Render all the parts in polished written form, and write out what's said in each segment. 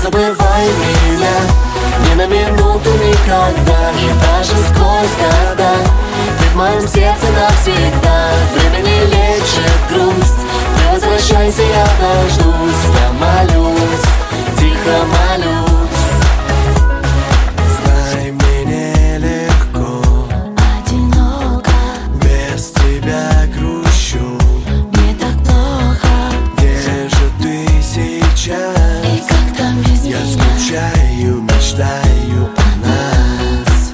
забывай меня ни на минуту никогда, и даже сквозь года. Ты в моем сердце навсегда. Время не лечит грусть. Ты возвращайся, я дождусь. Я молюсь, тихо молюсь. Знай, мне нелегко, одиноко, без тебя грущу. мне так плохо. Где же ты сейчас? И как там без Я меня? скучаю, мечтаю о нас.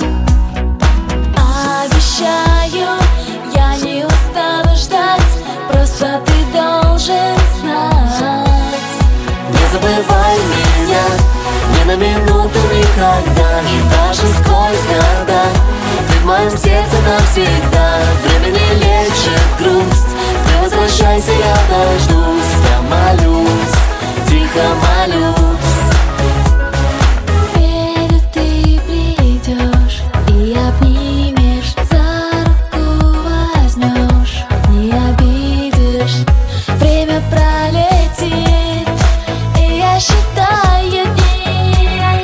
Обещаю, я не устану ждать. Просто ты должен знать. Не забывай меня ни на минуту никогда, и даже сквозь года. Ты в моем сердце навсегда. Время не лечит грусть. Ты возвращайся, я дождусь. Я молюсь, тихо молюсь. Верю, ты придешь и обнимешь, за руку возьмешь, не обидишь. Время пролетит, и я считаю дни.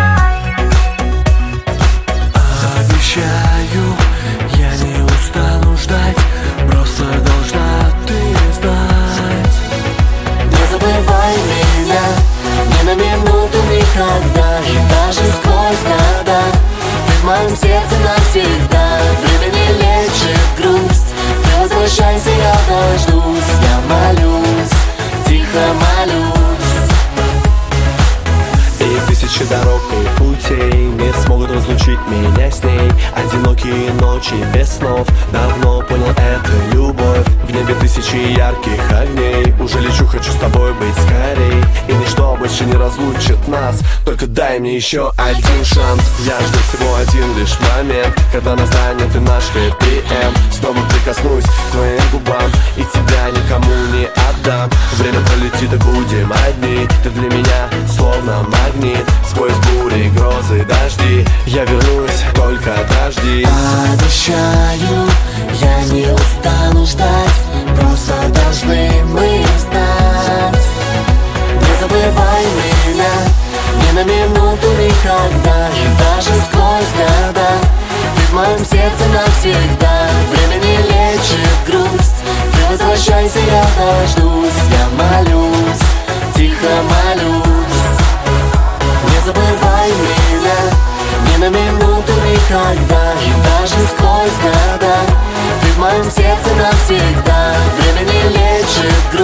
Обещаю, я не устану ждать. Просто должна ты знать. Не забывай меня ни на минуту никогда, и даже сквозь года. Ты в моем сердце навсегда. Время не лечит грусть. Ты возвращайся, я дождусь. Я молюсь, тихо молюсь. И тысячи дорог и путей не смогут разлучить меня с ней. Одинокие ночи без снов, давно понял, это любовь. В небе тысячи ярких огней. Уже лечу, хочу с тобой быть скорей. И ничто больше не разлучит нас. Только дай мне еще один шанс. Я жду всего один лишь момент, когда настанет и наш хэппи энд. Снова прикоснусь к твоим губам и тебя никому не отдам. Время пролетит и будем одни. Ты для меня словно магнит. Сквозь бури, грозы, дожди я вернусь, только дожди. Обещаю, я не устану ждать. Просто должны мы знать. Не забывай меня ни на минуту никогда, и даже сквозь года. Ты в моем сердце навсегда. Время не лечит грусть. Ты возвращайся, я дождусь. Я молюсь, тихо молюсь. Не забывай меня ни на минуту никогда, и даже сквозь года. Ты в моем сердце навсегда. Время не лечит